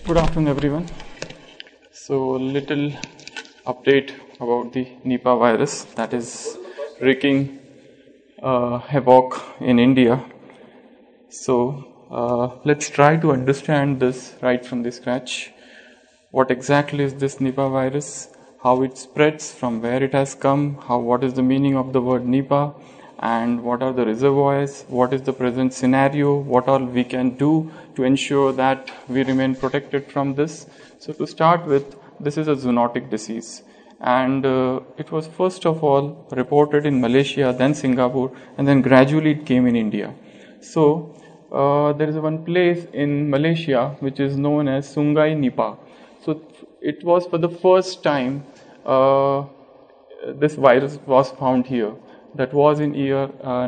Good afternoon, everyone. So, little update about the Nipah virus that is wreaking havoc in India. So, let's try to understand this right from the scratch. What exactly is this Nipah virus? How it spreads, from where it has come, what is the meaning of the word Nipah, and what are the reservoirs, what is the present scenario, what all we can do to ensure that we remain protected from this. So to start with, this is a zoonotic disease, and it was first of all reported in Malaysia, then Singapore, and then gradually it came in India. So there is one place in Malaysia which is known as Sungai Nipah. So it was for the first time this virus was found here. That was in year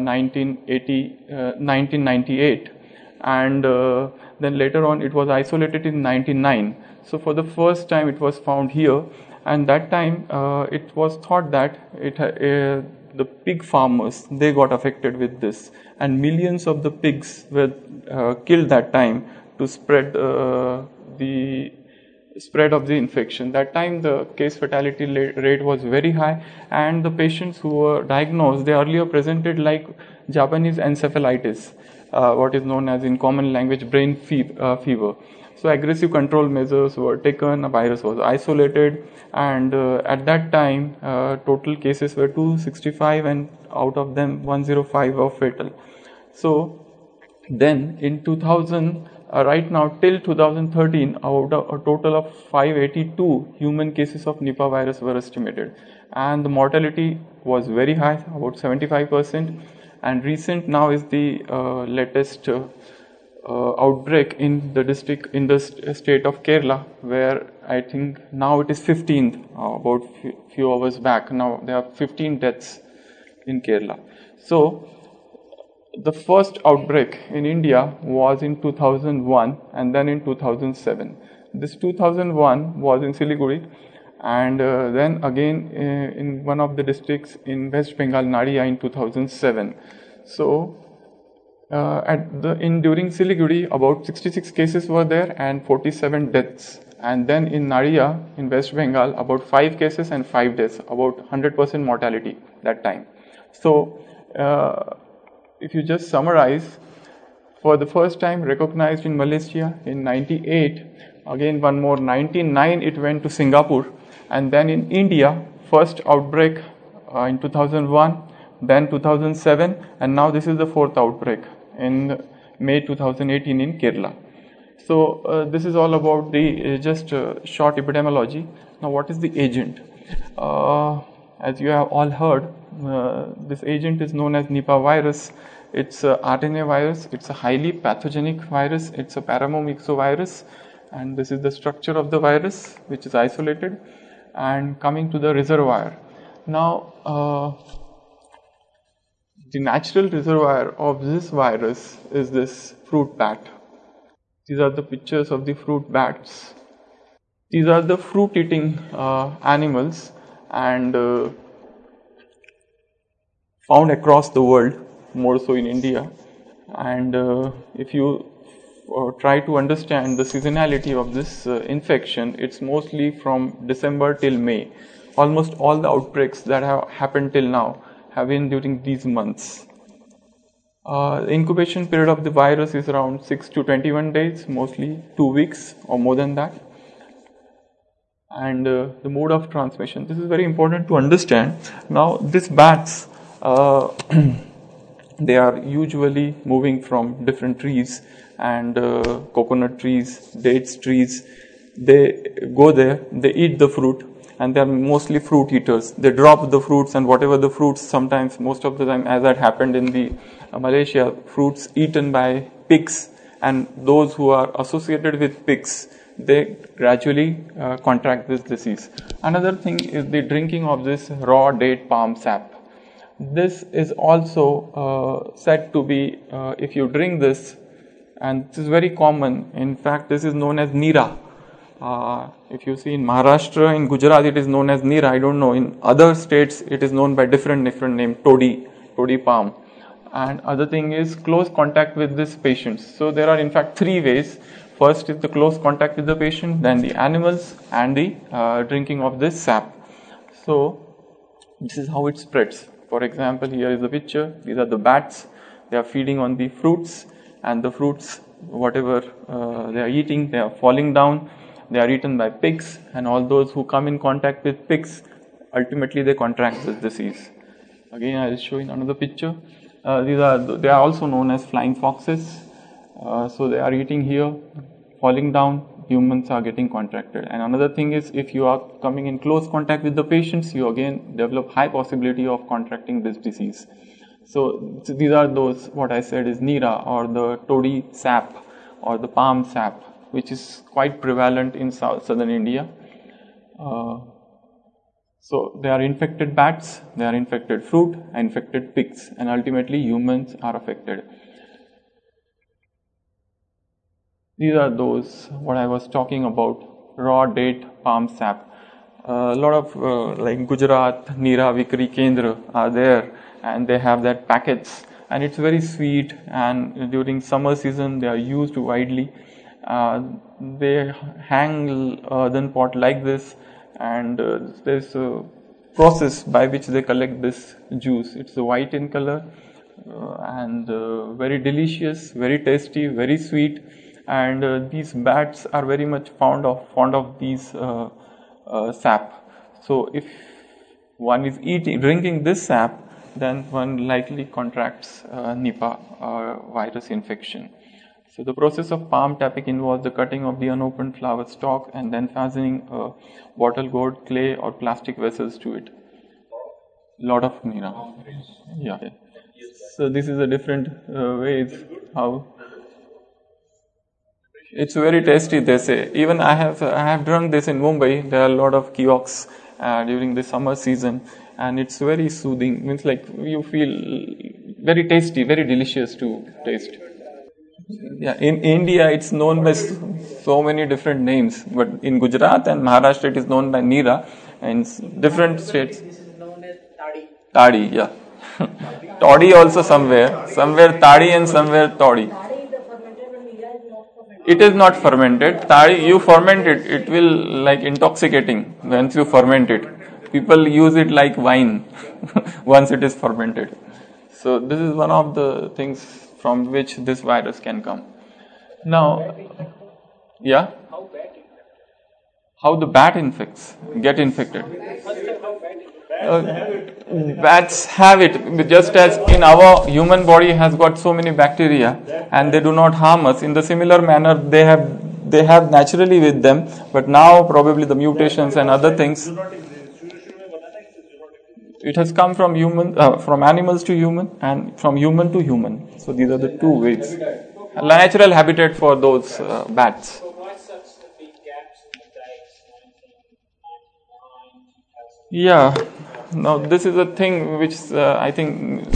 1998, and then later on it was isolated in 1999. So for the first time it was found here, and that time it was thought that the pig farmers, they got affected with this, and millions of the pigs were killed that time to spread the spread of the infection. That time the case fatality rate was very high, and the patients who were diagnosed, they earlier presented like Japanese encephalitis, what is known as in common language brain fever. So aggressive control measures were taken, a virus was isolated, and at that time total cases were 265, and out of them 105 were fatal. So then in 2000, right now till 2013, out of a total of 582 human cases of Nipah virus were estimated, and the mortality was very high, about 75%. And recent now is the latest outbreak in the district, in the state of Kerala, where I think now it is 15th, about few hours back. Now there are 15 deaths in Kerala. So the first outbreak in India was in 2001, and then in 2007. This 2001 was in Siliguri, and then again in one of the districts in West Bengal, Nadia, in 2007. So during Siliguri, about 66 cases were there and 47 deaths. And then in Nadia, in West Bengal, about 5 cases and 5 deaths, about 100% mortality that time. So if you just summarize, for the first time recognized in Malaysia in 98, again one more 99 it went to Singapore, and then in India first outbreak in 2001, then 2007, and now this is the fourth outbreak in May 2018 in Kerala. So this is all about the just short epidemiology. Now what is the agent? As you have all heard, this agent is known as Nipah virus. It's a RNA virus. It's a highly pathogenic virus. It's a paramomyxovirus, and this is the structure of the virus, which is isolated. And coming to the reservoir, now the natural reservoir of this virus is this fruit bat. These are the pictures of the fruit bats. These are the fruit-eating animals, and found across the world, more so in India. And if you try to understand the seasonality of this infection, it's mostly from December till May. Almost all the outbreaks that have happened till now have been during these months. The incubation period of the virus is around 6 to 21 days, mostly 2 weeks or more than that. And the mode of transmission, this is very important to understand. Now these bats, they are usually moving from different trees, and coconut trees, dates trees. They go there, they eat the fruit, and they are mostly fruit eaters. They drop the fruits, and whatever the fruits, sometimes, most of the time, as that happened in the Malaysia, fruits eaten by pigs, and those who are associated with pigs, they gradually contract this disease. Another thing is the drinking of this raw date palm sap. This is also said to be, if you drink this, and this is very common, in fact this is known as Nira. If you see in Maharashtra, in Gujarat it is known as Nira, I don't know, in other states it is known by different name, toddy palm. And other thing is close contact with these patients. So there are in fact 3 ways. First is the close contact with the patient, then the animals, and the drinking of this sap. So this is how it spreads. For example, here is the picture. These are the bats. They are feeding on the fruits, and the fruits, whatever they are eating, they are falling down. They are eaten by pigs, and all those who come in contact with pigs, ultimately they contract this disease. Again, I will show in another picture. They are also known as flying foxes. So they are eating here, falling down. Humans are getting contracted. And another thing is, if you are coming in close contact with the patients, you again develop high possibility of contracting this disease. So these are those, what I said is Nira, or the toddy sap, or the palm sap, which is quite prevalent in southern India. So they are infected bats, they are infected fruit, infected pigs, and ultimately humans are affected. These are those, what I was talking about, raw date palm sap. A lot of like Gujarat, Nira, Vikri Kendra are there, and they have that packets, and it's very sweet, and during summer season they are used widely. They hang earthen pot like this, and there's a process by which they collect this juice. It's white in color, and very delicious, very tasty, very sweet. And these bats are very much fond of these sap. So if one is drinking this sap, then one likely contracts Nipah virus infection. So the process of palm tapping involves the cutting of the unopened flower stalk and then fastening a bottle gourd, clay, or plastic vessels to it. Lot of Nira. Yeah. So this is a different way how. It's very tasty, they say. Even I have drunk this in Mumbai. There are a lot of kiosks during the summer season, and it's very soothing. Means like you feel very tasty, very delicious to taste. Yeah, in India it's known by so many different names, but in Gujarat and Maharashtra it is known by Nira, and different states. This is known as tadi. Tadi, yeah. Toddy also somewhere tadi and somewhere toddy. It is not fermented. Tadi, you ferment it, it will like intoxicating once you ferment it. People use it like wine once it is fermented. So this is one of the things from which this virus can come. Now, yeah? How the bat get infected. Bats have it, just as in our human body has got so many bacteria and they do not harm us. In the similar manner, they have naturally with them, but now probably the mutations and other things. It has come from from animals to human and from human to human. So these are the two ways. A natural habitat for those bats. Yeah. Now this is a thing which I think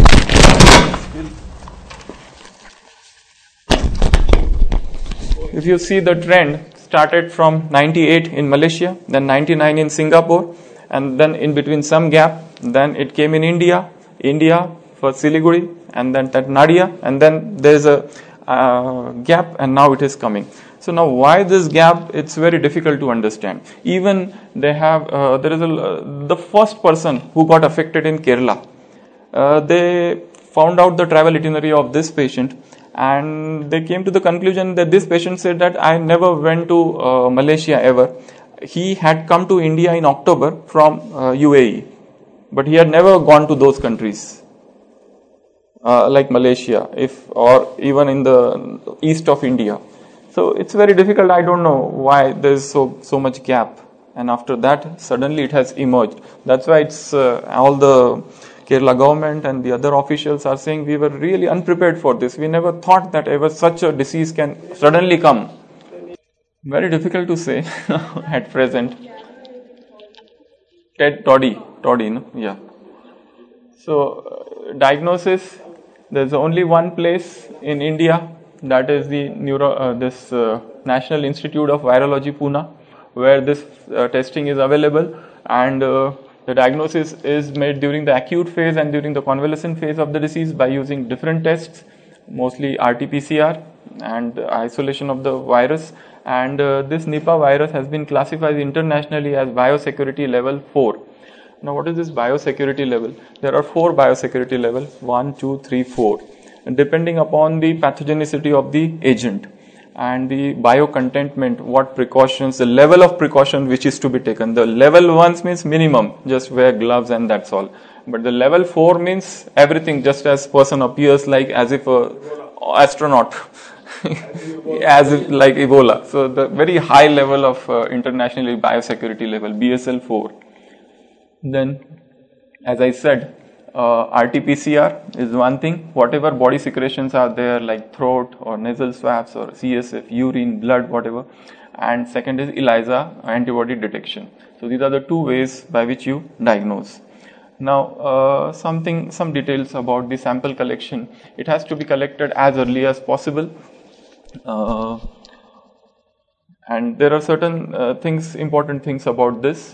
if you see the trend started from 98 in Malaysia, then 99 in Singapore, and then in between some gap, then it came in India for Siliguri, and then that Nadia, and then there is a gap, and now it is coming. So now why this gap, it's very difficult to understand. Even they have, the first person who got affected in Kerala, they found out the travel itinerary of this patient, and they came to the conclusion that this patient said that I never went to Malaysia ever. He had come to India in October from UAE, but he had never gone to those countries like Malaysia, or even in the east of India. So it's very difficult. I don't know why there is so much gap, and after that suddenly it has emerged. That's why it's all the Kerala government and the other officials are saying we were really unprepared for this. We never thought that ever such a disease can suddenly come. Very difficult to say at present. Toddy, no? Yeah. So diagnosis, there's only one place in India, that is the National Institute of Virology, Pune, where this testing is available, and the diagnosis is made during the acute phase and during the convalescent phase of the disease by using different tests, mostly RT-PCR, and the isolation of the virus. And this Nipah virus has been classified internationally as biosecurity level 4. Now, what is this biosecurity level? There are 4 biosecurity levels: 1, 2, 3, 4, and depending upon the pathogenicity of the agent and the biocontentment, what precautions, the level of precaution which is to be taken. The level 1 means minimum, just wear gloves and that's all. But the level 4 means everything, just as person appears like as if a astronaut, as if like Ebola. So the very high level of internationally biosecurity level, BSL 4. Then, as I said, RT-PCR is one thing. Whatever body secretions are there, like throat or nasal swabs or CSF, urine, blood, whatever. And second is ELISA, antibody detection. So these are the 2 ways by which you diagnose. Now, some details about the sample collection. It has to be collected as early as possible. And there are certain important things about this.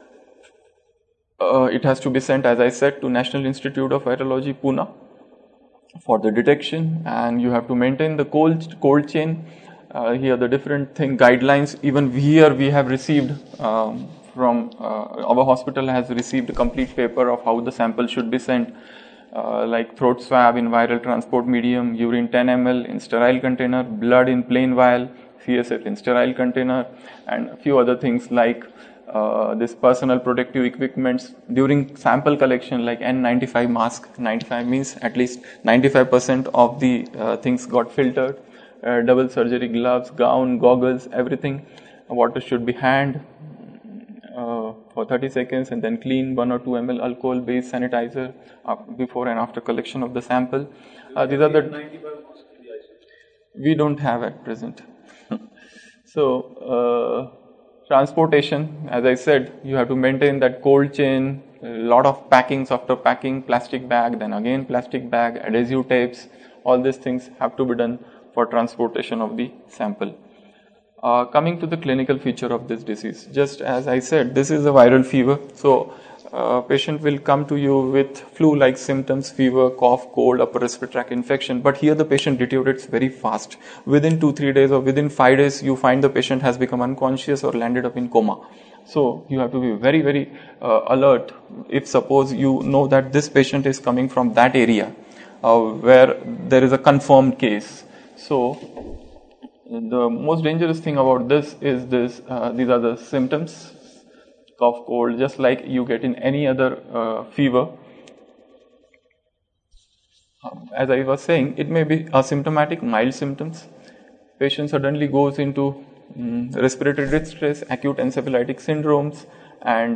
It has to be sent, as I said, to National Institute of Virology, Pune, for the detection, and you have to maintain the cold chain. Here the different guidelines, even here we have received from our hospital has received a complete paper of how the sample should be sent, like throat swab in viral transport medium, urine 10 ml in sterile container, blood in plain vial, CSF in sterile container, and a few other things like this personal protective equipments during sample collection, like N95 mask. 95 means at least 95% of the things got filtered. Double surgery gloves, gown, goggles, everything. Water should be hand for 30 seconds and then clean 1 or 2 ml alcohol based sanitizer before and after collection of the sample. These are the we don't have at present. So transportation, as I said, you have to maintain that cold chain, a lot of packings after packing, plastic bag, then again plastic bag, adhesive tapes, all these things have to be done for transportation of the sample. Coming to the clinical feature of this disease, just as I said, this is a viral fever. So patient will come to you with flu-like symptoms, fever, cough, cold, upper respiratory tract infection. But here the patient deteriorates very fast. Within 2-3 days or within 5 days, you find the patient has become unconscious or landed up in coma. So you have to be very, very alert if suppose you know that this patient is coming from that area where there is a confirmed case. So the most dangerous thing about this is this. These are the symptoms. Cough, cold, just like you get in any other fever. As I was saying, it may be asymptomatic, mild symptoms. Patient suddenly goes into respiratory distress, acute encephalitic syndromes, and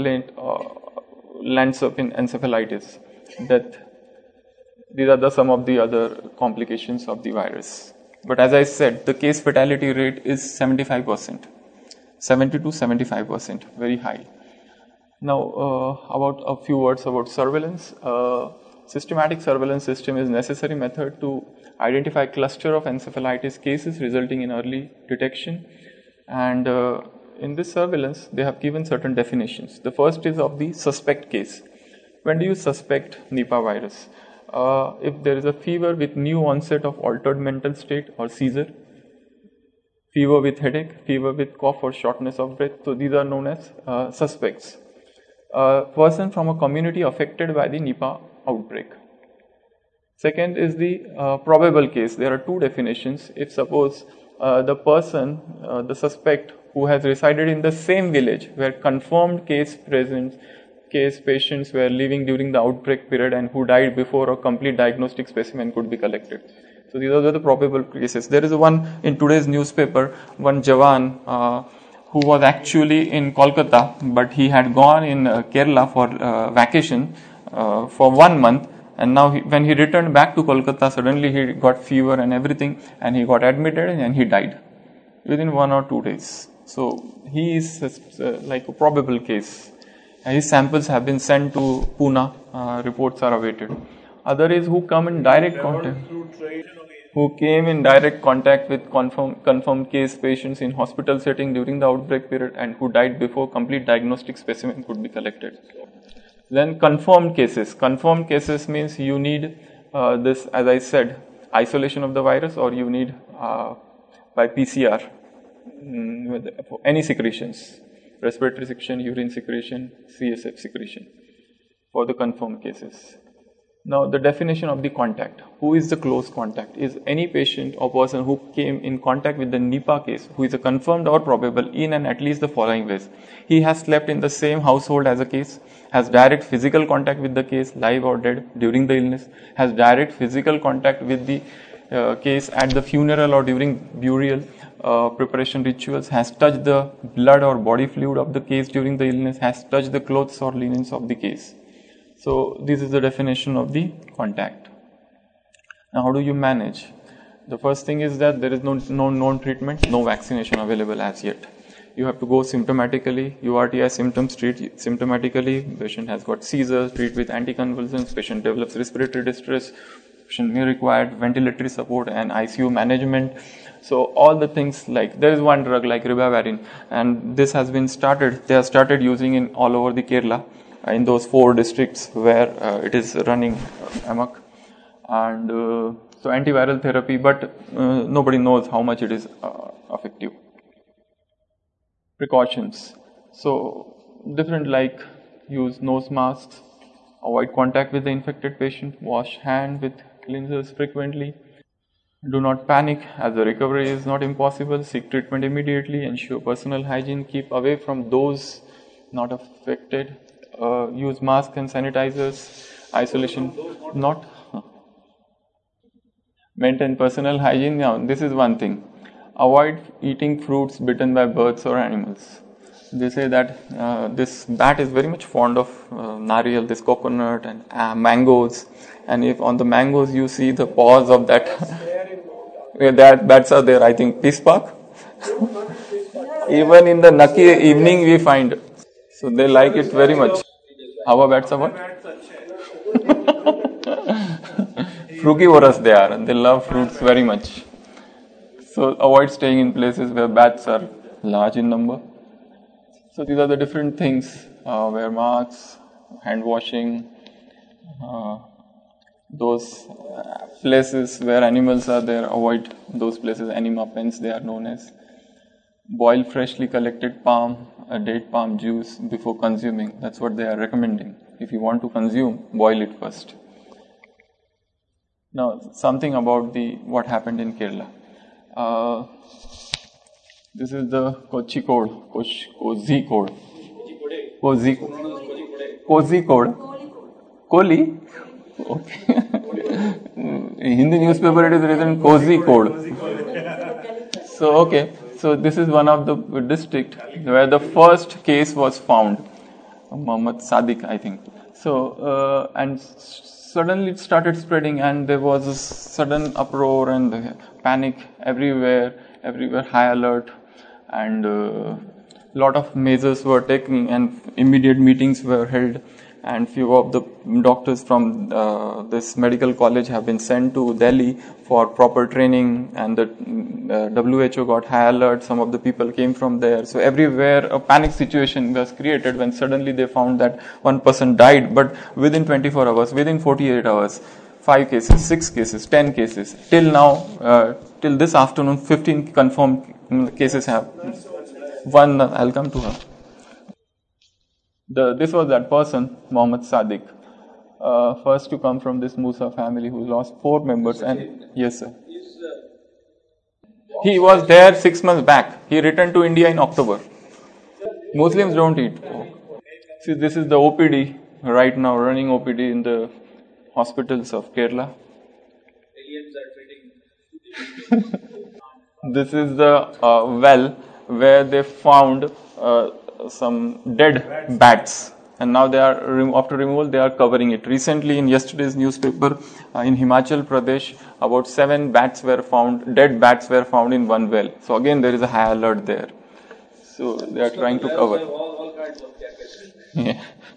lands up in encephalitis, death. These are some of the other complications of the virus. But as I said, the case fatality rate is 75%. 70 to 75%, very high. Now, about a few words about surveillance. Systematic surveillance system is necessary method to identify cluster of encephalitis cases resulting in early detection. And in this surveillance, they have given certain definitions. The first is of the suspect case. When do you suspect Nipah virus? If there is a fever with new onset of altered mental state or seizure, fever with headache, fever with cough or shortness of breath. So these are known as suspects. Person from a community affected by the Nipah outbreak. Second is the probable case. There are 2 definitions. If suppose the person, the suspect who has resided in the same village where confirmed case patients were living during the outbreak period and who died before a complete diagnostic specimen could be collected. So these are the probable cases. There is one in today's newspaper, one Jawan who was actually in Kolkata, but he had gone in Kerala for vacation for 1 month, and now when he returned back to Kolkata, suddenly he got fever and everything, and he got admitted and he died within 1 or 2 days. So he is like a probable case. His samples have been sent to Pune. Reports are awaited. Other is who come in direct contact. Who came in direct contact with confirmed case patients in hospital setting during the outbreak period and who died before complete diagnostic specimen could be collected. Then confirmed cases. Confirmed cases means you need this, as I said, isolation of the virus, or you need by PCR for any secretions, respiratory secretion, urine secretion, CSF secretion for the confirmed cases. Now, the definition of the contact. Who is the close contact? Is any patient or person who came in contact with the Nipah case, who is a confirmed or probable in and at least the following ways. He has slept in the same household as a case, has direct physical contact with the case, live or dead, during the illness, has direct physical contact with the case at the funeral or during burial preparation rituals, has touched the blood or body fluid of the case during the illness, has touched the clothes or linens of the case. So, this is the definition of the contact. Now, how do you manage? The first thing is that there is no known treatment, no vaccination available as yet. You have to go symptomatically, URTI symptoms, treat symptomatically. Patient has got seizures, treat with anticonvulsants, patient develops respiratory distress, patient may require ventilatory support and ICU management. So, all the things like, there is one drug like ribavirin, and this has been started, they have started using in all over the Kerala, in those 4 districts where it is running amok, and so antiviral therapy, but nobody knows how much it is effective. Precautions. So different, like use nose masks, avoid contact with the infected patient, wash hand with cleansers frequently. Do not panic as the recovery is not impossible. Seek treatment immediately. Ensure personal hygiene. Keep away from those not affected. Use masks and sanitizers. Isolation. Not maintain personal hygiene. Now, this is one thing. Avoid eating fruits bitten by birds or animals. They say that this bat is very much fond of nariyal, this coconut and mangoes, and if on the mangoes you see the paws of that, that bats are there. I think Peace Park. Even in the Naki evening we find. So they like it very much. Our bats are what? Frugivorous they are, and they love fruits very much. So avoid staying in places where bats are large in number. So these are the different things, wear masks, hand washing, those places where animals are there, avoid those places, anima pens they are known as. Boil freshly collected palm, date palm juice before consuming, that's what they are recommending. If you want to consume, boil it first. Now something about what happened in Kerala. This is the Kochi code, Kozi code. Kozi code. Koli? Okay. In Hindi newspaper it is written Kozi code. So, okay. So, this is one of the district where the first case was found. Muhammad Sadiq, I think. So, and suddenly it started spreading, and there was a sudden uproar and panic everywhere, high alert, and lot of measures were taken and immediate meetings were held, and few of the doctors from this medical college have been sent to Delhi for proper training, and the WHO got high alert. Some of the people came from there. So everywhere a panic situation was created when suddenly they found that one person died, but within 24 hours, within 48 hours, 5 cases, 6 cases, 10 cases. Till now, till this afternoon, 15 confirmed cases have. One, I'll come to her. This was that person, Muhammad Sadiq, first to come from this Musa family who lost 4 members. And yes, sir. He was there 6 months back. He returned to India in October. Muslims don't eat pork. See, this is the OPD right now, running OPD in the hospitals of Kerala. Aliens are treating. This is the well where they found some dead bats, and now they are after removal they are covering it. Recently, in yesterday's newspaper, in Himachal Pradesh, about 7 bats were found, dead bats were found in one well. So again, there is a high alert there. So they are trying to cover. All kinds of carcasses. Yeah.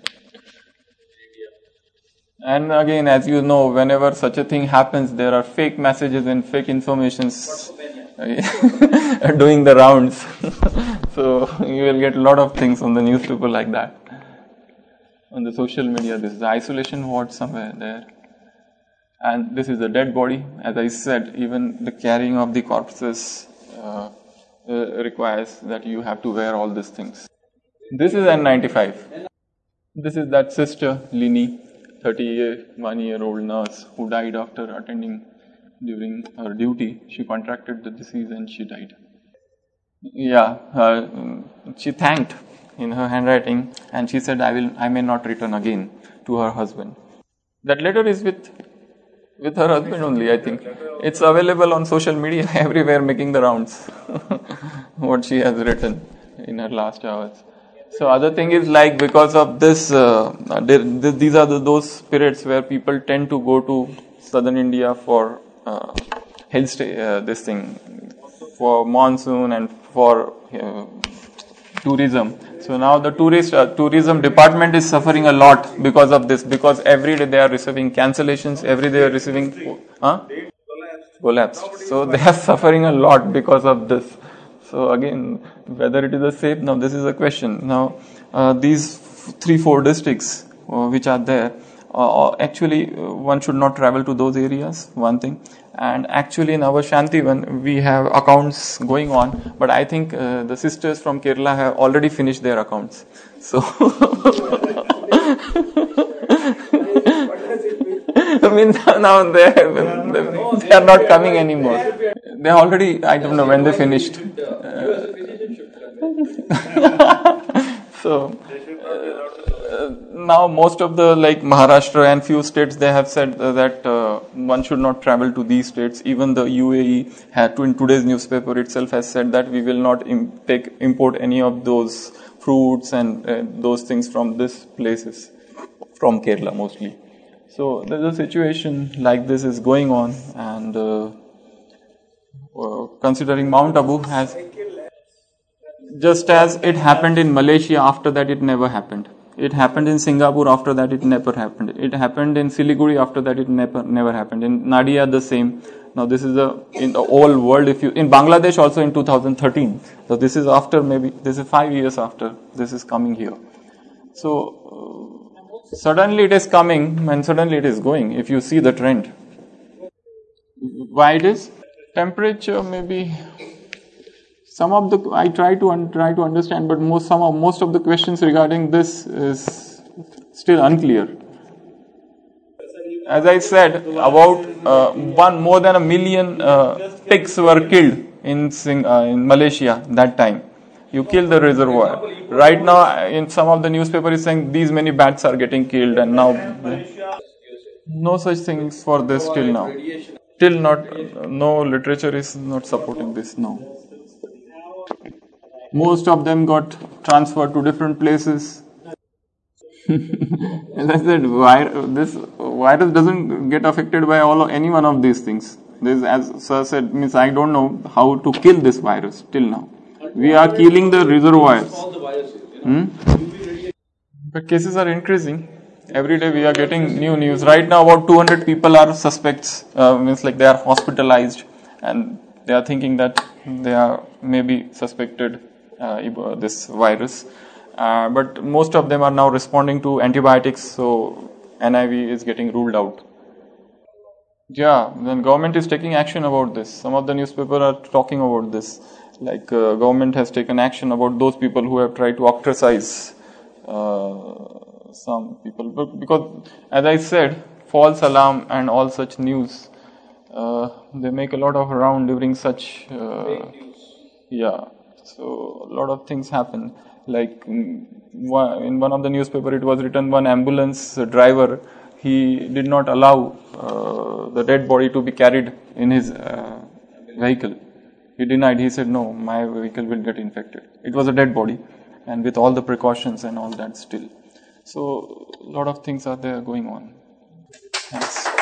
And again, as you know, whenever such a thing happens, there are fake messages and fake informations doing the rounds. So you will get a lot of things on the newspaper like that. On the social media, this is the isolation ward somewhere there. and this is a dead body. As I said, even the carrying of the corpses requires that you have to wear all these things. This is N95. This is that sister, Lini, 31-year-old nurse who died after attending during her duty. She contracted the disease and she died. Yeah, she thanked in her handwriting and she said, I may not return again, to her husband. That letter is with her husband only, I think. It's available on social media everywhere, making the rounds. What she has written in her last hours. So other thing is like because of this, these are those spirits where people tend to go to southern India for this thing, for monsoon and for tourism. So now the tourism department is suffering a lot because of this, because every day they are receiving cancellations, every day they are receiving collapsed. So they are suffering a lot because of this. So again, whether it is a safe, now this is a question. Now these 3-4 districts which are there, actually one should not travel to those areas, one thing. And actually in our Shantivan we have accounts going on, but I think the sisters from Kerala have already finished their accounts. So I mean, now they are not coming anymore. They already, I don't know when they finished. So now most of the like Maharashtra and few states, they have said that one should not travel to these states. Even the UAE had to, in today's newspaper itself has said that we will not import any of those fruits and those things from these places, from Kerala mostly. So there's a situation like this is going on, and considering Mount Abu has, just as it happened in Malaysia, after that it never happened. It happened in Singapore, after that it never happened. It happened in Siliguri, after that it never happened. In Nadia the same. Now this is in the whole world, in Bangladesh also in 2013. So this is after, maybe this is 5 years after this is coming here. So suddenly it is coming and suddenly it is going, if you see the trend. Why it is? Temperature, maybe. Some of the, I try to understand, but most of the questions regarding this is still unclear. As I said, about more than 1 million pigs were killed in Malaysia that time. You kill the reservoir. Right now, in some of the newspaper is saying these many bats are getting killed, and now no such things for this till now. Till not, no literature is not supporting this now. Most of them got transferred to different places. As I said, this virus doesn't get affected by any one of these things. This, as Sir said, means I don't know how to kill this virus till now. We are killing the reservoirs. But cases are increasing. Every day we are getting new news. Right now about 200 people are suspects, means like they are hospitalized and they are thinking that they are maybe suspected this virus. But most of them are now responding to antibiotics, so NIV is getting ruled out. Yeah, then government is taking action about this. Some of the newspapers are talking about this. Like government has taken action about those people who have tried to ostracize some people. But because, as I said, false alarm and all such news, they make a lot of round during such, yeah. So a lot of things happen. Like in one of the newspaper, it was written one ambulance driver, he did not allow the dead body to be carried in his vehicle. He denied. He said, no, my vehicle will get infected. It was a dead body, and with all the precautions and all that still. So a lot of things are there going on. Thanks.